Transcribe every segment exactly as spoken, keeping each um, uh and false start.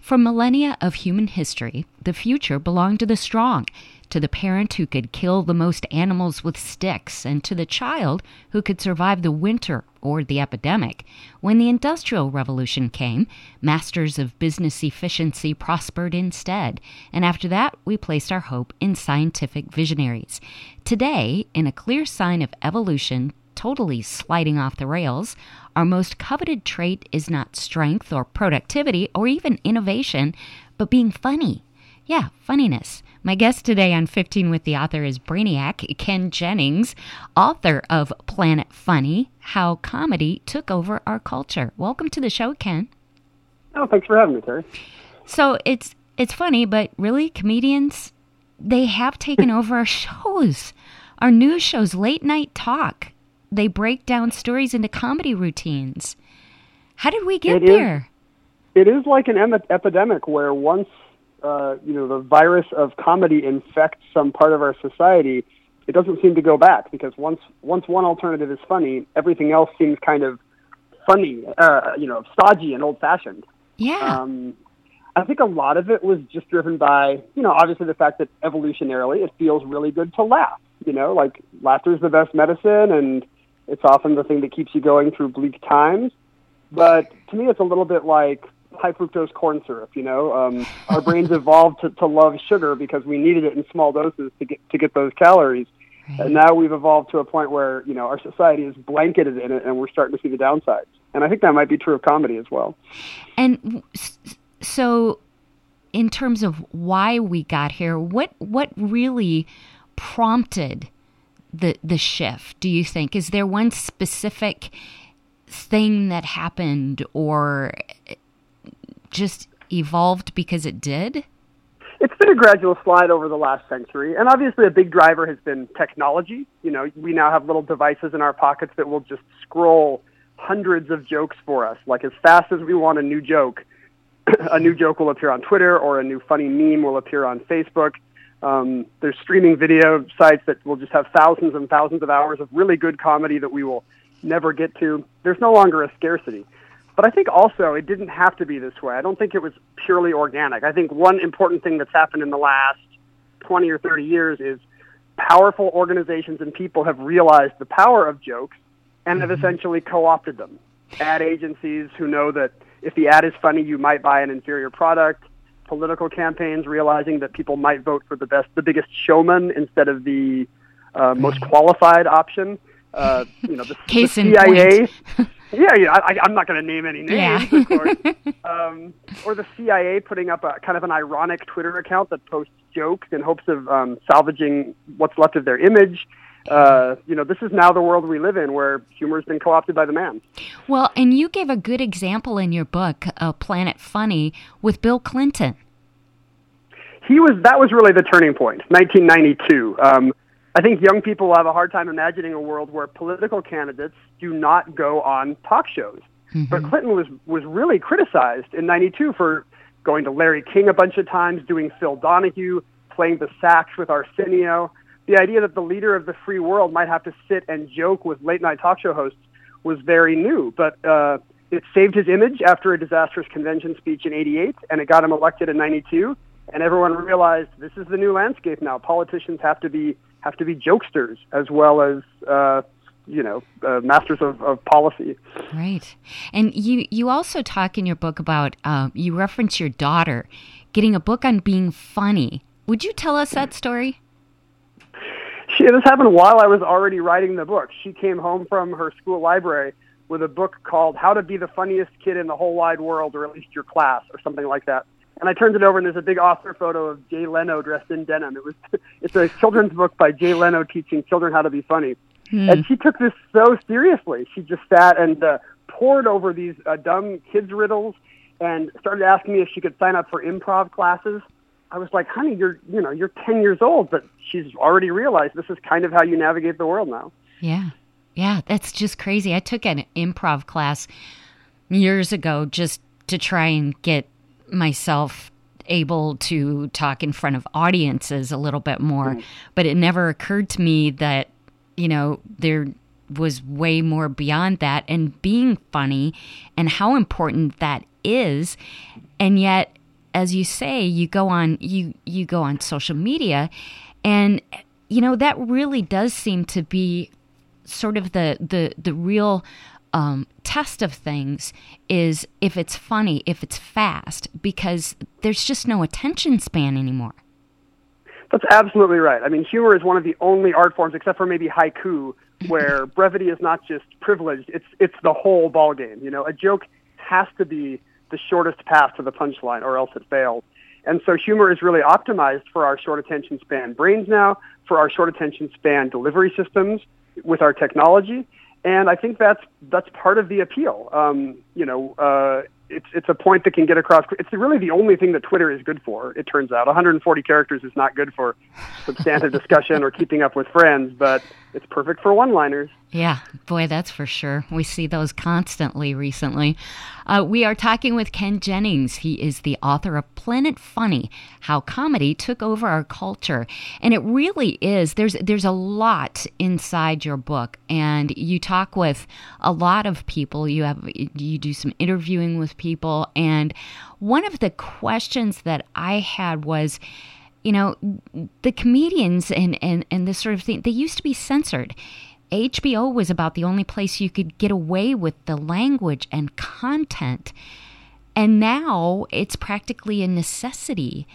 For millennia of human history, the future belonged to the strong, to the parent who could kill the most animals with sticks, and to the child who could survive the winter or the epidemic. When the Industrial Revolution came, masters of business efficiency prospered instead, and after that, we placed our hope in scientific visionaries. Today, in a clear sign of evolution totally sliding off the rails, our most coveted trait is not strength or productivity or even innovation, but being funny. Yeah, funniness. My guest today on fifteen with the Author is Brainiac Ken Jennings, author of Planet Funny, How Comedy Took Over Our Culture. Welcome to the show, Ken. Oh, thanks for having me, Terry. So it's it's funny, but really, comedians, they have taken over our shows, our news shows, late night talk. They break down stories into comedy routines. How did we get it there? Is, it is like an em- epidemic where once uh, you know the virus of comedy infects some part of our society, it doesn't seem to go back, because once once one alternative is funny, everything else seems kind of funny, uh, you know, stodgy and old-fashioned. Yeah. Um, I think a lot of it was just driven by, you know, obviously the fact that evolutionarily it feels really good to laugh. You know, like laughter is the best medicine, and it's often the thing that keeps you going through bleak times. But to me, it's a little bit like high fructose corn syrup, you know. Um, our brains evolved to, to love sugar because we needed it in small doses to get to get those calories. Right. And now we've evolved to a point where, you know, our society is blanketed in it, and we're starting to see the downsides. And I think that might be true of comedy as well. And so in terms of why we got here, what what really prompted the the shift, do you think? Is there one specific thing that happened, or just evolved because it did? It's been a gradual slide over the last century, and obviously a big driver has been technology. You know, we now have little devices in our pockets that will just scroll hundreds of jokes for us. Like, as fast as we want a new joke, a new joke will appear on Twitter, or a new funny meme will appear on Facebook. Um, there's streaming video sites that will just have thousands and thousands of hours of really good comedy that we will never get to. There's no longer a scarcity. But I think also it didn't have to be this way. I don't think it was purely organic. I think one important thing that's happened in the last twenty or thirty years is powerful organizations and people have realized the power of jokes and have essentially co-opted them. Ad agencies who know that if the ad is funny, you might buy an inferior product. Political campaigns realizing that people might vote for the best, the biggest showman instead of the uh, most qualified option. Uh, you know, the, Case the in C I A. point. yeah, yeah. I, I'm not going to name any names, Yeah. of course. Um, or the C I A putting up a kind of an ironic Twitter account that posts jokes in hopes of um, salvaging what's left of their image. Uh, you know, this is now the world we live in, where humor has been co-opted by the man. Well, and you gave a good example in your book, uh, Planet Funny, with Bill Clinton. He was, that was really the turning point, nineteen ninety-two. Um, I think young people have a hard time imagining a world where political candidates do not go on talk shows. Mm-hmm. But Clinton was, was really criticized in ninety-two for going to Larry King a bunch of times, doing Phil Donahue, playing the sax with Arsenio. The idea that the leader of the free world might have to sit and joke with late-night talk show hosts was very new. But uh, it saved his image after a disastrous convention speech in eighty-eight, and it got him elected in ninety-two. And everyone realized this is the new landscape now. Politicians have to be have to be jokesters as well as uh, you know uh, masters of, of policy. Right. And you you also talk in your book about uh, you reference your daughter getting a book on being funny. Would you tell us that story? She, this happened while I was already writing the book. She came home from her school library with a book called How to Be the Funniest Kid in the Whole Wide World, or at least Your Class, or something like that. And I turned it over, and there's a big author photo of Jay Leno dressed in denim. It was, it's a children's book by Jay Leno teaching children how to be funny. Hmm. And she took this so seriously. She just sat and uh, pored over these uh, dumb kids' riddles and started asking me if she could sign up for improv classes. I was like, honey, you're, you know, you're ten years old, but she's already realized this is kind of how you navigate the world now. Yeah. Yeah, that's just crazy. I took an improv class years ago just to try and get myself able to talk in front of audiences a little bit more. Mm. But it never occurred to me that, you know, there was way more beyond that, and being funny and how important that is. And yet as you say, you go on you you go on social media, and you know that really does seem to be sort of the the the real um, test of things is if it's funny, if it's fast, because there's just no attention span anymore. That's absolutely right. I mean, humor is one of the only art forms, except for maybe haiku, where brevity is not just privileged; it's it's the whole ballgame. You know, a joke has to be the shortest path to the punchline, or else it fails. And so humor is really optimized for our short attention span brains now, for our short attention span delivery systems with our technology. And I think that's that's part of the appeal. Um, you know, uh, it's it's a point that can get across. It's really the only thing that Twitter is good for, it turns out. one hundred forty characters is not good for substantive discussion or keeping up with friends, but it's perfect for one-liners. Yeah, boy, that's for sure. We see those constantly recently. Uh, we are talking with Ken Jennings. He is the author of Planet Funny, How Comedy Took Over Our Culture. And it really is, there's there's a lot inside your book. And you talk with a lot of people. You have you do some interviewing with people. And one of the questions that I had was, you know, the comedians and, and, and this sort of thing, they used to be censored. H B O was about the only place you could get away with the language and content. And now it's practically a necessity.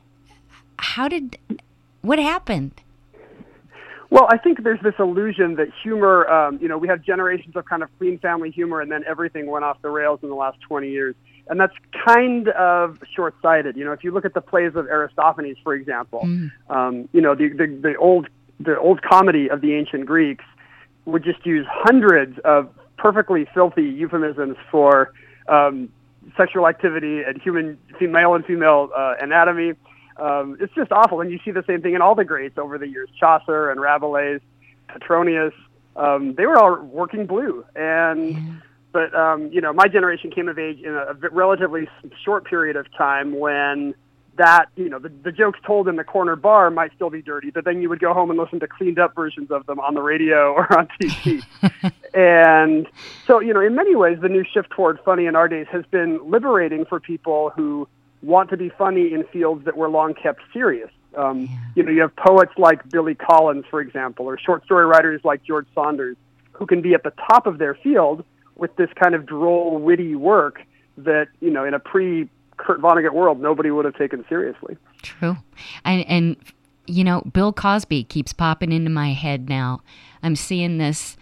How did, what happened? Well, I think there's this illusion that humor, um, you know, we have generations of kind of clean family humor, and then everything went off the rails in the last twenty years. And that's kind of short-sighted. You know, if you look at the plays of Aristophanes, for example, mm. um, you know, the, the, the old the old comedy of the ancient Greeks would just use hundreds of perfectly filthy euphemisms for um, sexual activity and human male and female uh, anatomy. Um, it's just awful. And you see the same thing in all the greats over the years. Chaucer and Rabelais, Petronius, um, they were all working blue. And... Yeah. But, um, you know, my generation came of age in a, a relatively short period of time when that, you know, the, the jokes told in the corner bar might still be dirty, but then you would go home and listen to cleaned up versions of them on the radio or on T V. And so, you know, in many ways, the new shift toward funny in our days has been liberating for people who want to be funny in fields that were long kept serious. Um, yeah. You know, you have poets like Billy Collins, for example, or short story writers like George Saunders, who can be at the top of their field with this kind of droll, witty work that, you know, in a pre-Kurt Vonnegut world, nobody would have taken seriously. True. And, and, you know, Bill Cosby keeps popping into my head now. I'm seeing this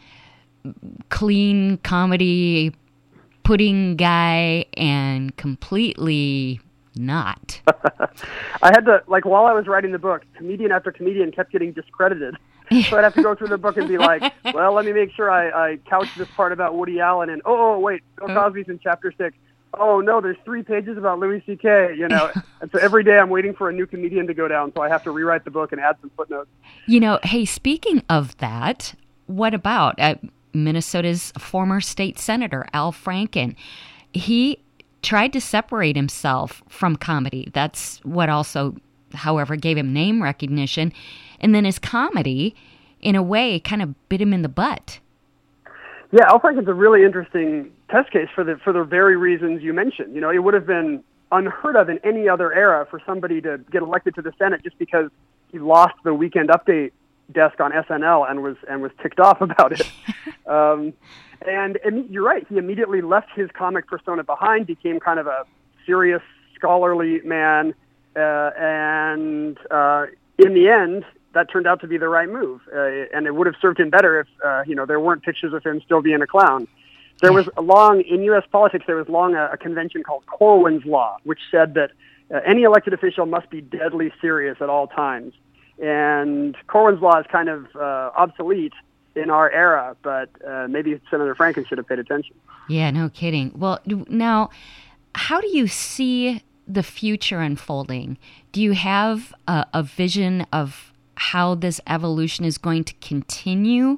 clean comedy pudding guy and completely not. I had to, like, while I was writing the book, comedian after comedian kept getting discredited. So I'd have to go through the book and be like, well, let me make sure I, I couch this part about Woody Allen, and oh, oh wait, Bill Cosby's in chapter six. Oh, no, there's three pages about Louis C K, you know. And so every day I'm waiting for a new comedian to go down, so I have to rewrite the book and add some footnotes. You know, hey, speaking of that, what about uh, Minnesota's former state senator, Al Franken? He tried to separate himself from comedy. That's what also, however, gave him name recognition. And then his comedy, in a way, kind of bit him in the butt. Yeah, Al Franken's a really interesting test case for the for the very reasons you mentioned. You know, it would have been unheard of in any other era for somebody to get elected to the Senate just because he lost the Weekend Update desk on S N L and was and was ticked off about it. um, and, and you're right, he immediately left his comic persona behind, became kind of a serious, scholarly man, uh, and uh, in the end, that turned out to be the right move, uh, and it would have served him better if uh, you know there weren't pictures of him still being a clown. There was a long in U S politics. There was long a, a convention called Corwin's Law, which said that uh, any elected official must be deadly serious at all times. And Corwin's Law is kind of uh, obsolete in our era, but uh, maybe Senator Franken should have paid attention. Yeah, no kidding. Well, now, how do you see the future unfolding? Do you have a, a vision of how this evolution is going to continue?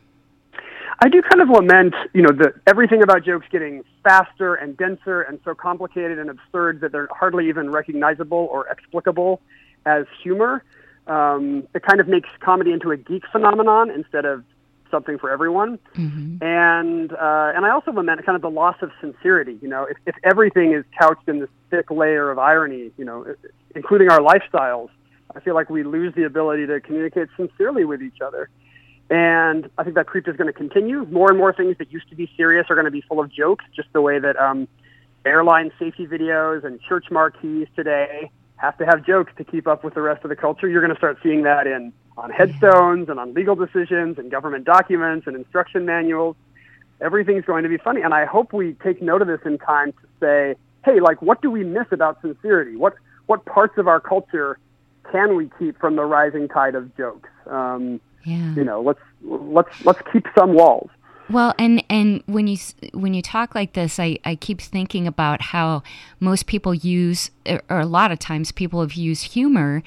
I do kind of lament, you know, the, everything about jokes getting faster and denser and so complicated and absurd that they're hardly even recognizable or explicable as humor. Um, it kind of makes comedy into a geek phenomenon instead of something for everyone. Mm-hmm. And uh, and I also lament kind of the loss of sincerity. You know, if, if everything is couched in this thick layer of irony, you know, including our lifestyles, I feel like we lose the ability to communicate sincerely with each other. And I think that creep is going to continue. More and more things that used to be serious are going to be full of jokes, just the way that um, airline safety videos and church marquees today have to have jokes to keep up with the rest of the culture. You're going to start seeing that in on headstones and on legal decisions and government documents and instruction manuals. Everything's going to be funny. And I hope we take note of this in time to say, hey, like, what do we miss about sincerity? What what parts of our culture can we keep from the rising tide of jokes? Um, yeah. You know, let's let's let's keep some walls. Well, and, and when you when you talk like this, I, I keep thinking about how most people use, or a lot of times people have used humor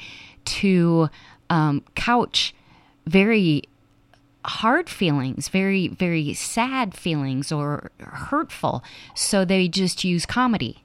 to um, couch very hard feelings, very, very sad feelings or hurtful. So they just use comedy.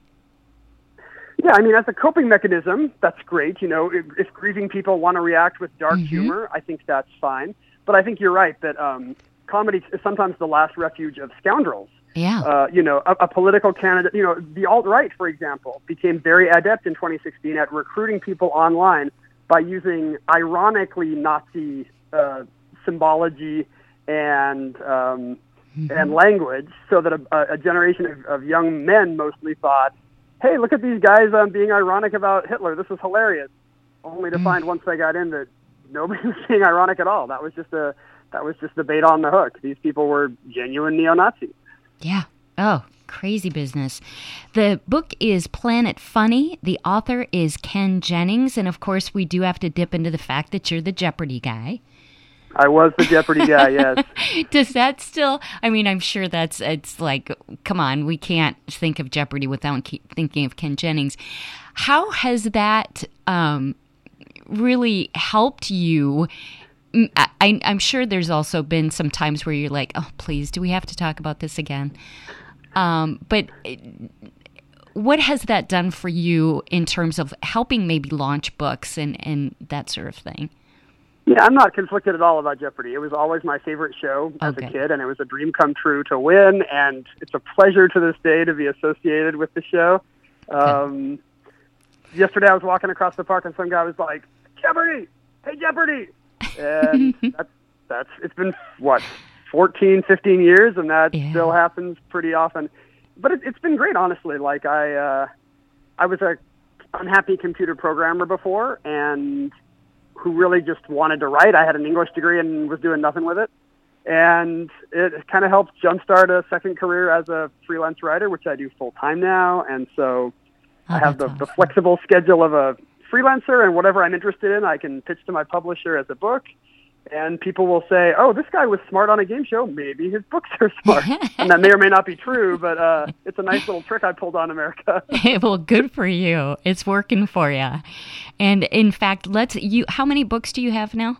Yeah, I mean, as a coping mechanism, that's great. You know, if, if grieving people want to react with dark Mm-hmm. humor, I think that's fine. But I think you're right that um, comedy is sometimes the last refuge of scoundrels. Yeah. Uh, you know, a, a political candidate, you know, the alt-right, for example, became very adept in twenty sixteen at recruiting people online by using ironically Nazi uh, symbology and um, Mm-hmm. and language, so that a, a generation of, of young men mostly thought, hey, look at these guys um, being ironic about Hitler. This is hilarious. Only to Mm. find once they got in that nobody was being ironic at all. That was just a that was just the bait on the hook. These people were genuine neo-Nazis. Yeah. Oh, crazy business. The book is Planet Funny. The author is Ken Jennings. And of course, we do have to dip into the fact that you're the Jeopardy guy. I was the Jeopardy guy, yes. Does that still, I mean, I'm sure that's, it's like, come on, we can't think of Jeopardy without keep thinking of Ken Jennings. How has that um, really helped you? I, I'm sure there's also been some times where you're like, oh, please, do we have to talk about this again? Um, but what has that done for you in terms of helping maybe launch books and, and that sort of thing? Yeah, I'm not conflicted at all about Jeopardy. It was always my favorite show as Okay. a kid, and it was a dream come true to win, and it's a pleasure to this day to be associated with the show. Um, yesterday I was walking across the park, and some guy was like, Jeopardy! Hey, Jeopardy! And that's, that's, it's been, what, fourteen, fifteen years, and that Yeah. still happens pretty often. But it, it's been great, honestly. Like, I, uh, I was a unhappy computer programmer before, and who really just wanted to write. I had an English degree and was doing nothing with it. And it kind of helped jumpstart a second career as a freelance writer, which I do full-time now. And so Oh, I have the, that's the awesome. flexible schedule of a freelancer, and whatever I'm interested in, I can pitch to my publisher as a book. And people will say, oh, this guy was smart on a game show. Maybe his books are smart. And that may or may not be true, but uh, it's a nice little trick I pulled on America. Well, good for you. It's working for you. And in fact, let's you. How many books do you have now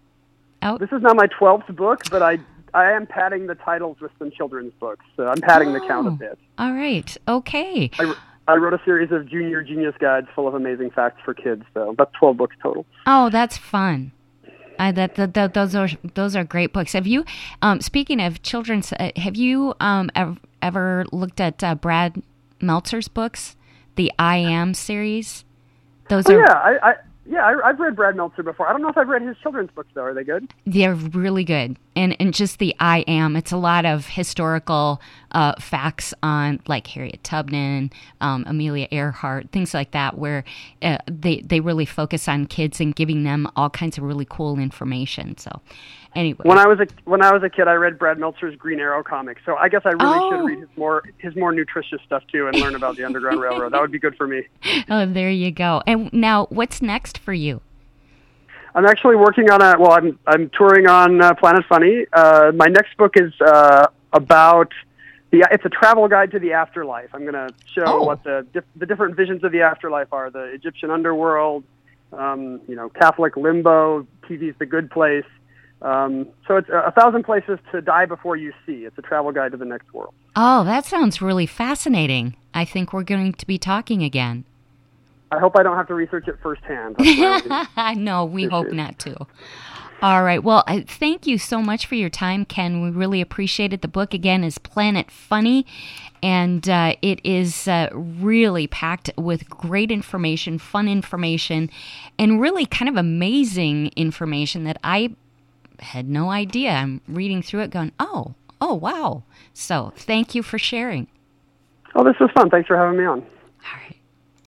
out? This is now my twelfth book, but I I am padding the titles with some children's books. So I'm padding the count a Oh. bit. All right. Okay. I, I wrote a series of junior genius guides full of amazing facts for kids. So about twelve books total. Oh, that's fun. I, that, that, that those are those are great books. Have you, um, speaking of children's, uh, have you um, ever, ever looked at uh, Brad Meltzer's books, the I Am series? Those Oh, are yeah, I, I yeah I, I've read Brad Meltzer before. I don't know if I've read his children's books though. Are they good? they're really good, and and just the I Am. It's a lot of historical uh, facts on like Harriet Tubman, um, Amelia Earhart, things like that, where uh, they they really focus on kids and giving them all kinds of really cool information. So, anyway, When I was a when I was a kid, I read Brad Meltzer's Green Arrow comics. So I guess I really Oh. should read his more his more nutritious stuff too, and learn about the Underground Railroad. That would be good for me. oh, there you go. And now, what's next for you? I'm actually working on a. Well, I'm I'm touring on uh, Planet Funny. Uh, my next book is uh, about the. It's a travel guide to the afterlife. I'm going to show Oh. what the dif- the different visions of the afterlife are: the Egyptian underworld, um, you know, Catholic limbo, T V's The Good Place. Um, so it's a, a thousand places to die before you see. It's a travel guide to the next world. Oh, that sounds really fascinating. I think we're going to be talking again. I hope I don't have to research it firsthand. That's my only- No, we hope Appreciate it. not to. All right. Well, I, thank you so much for your time, Ken. We really appreciate it. The book, again, is Planet Funny, and uh, it is uh, really packed with great information, fun information, and really kind of amazing information that I had no idea. I'm reading through it going, oh, oh, wow. So thank you for sharing. Oh, this was fun. Thanks for having me on. All right.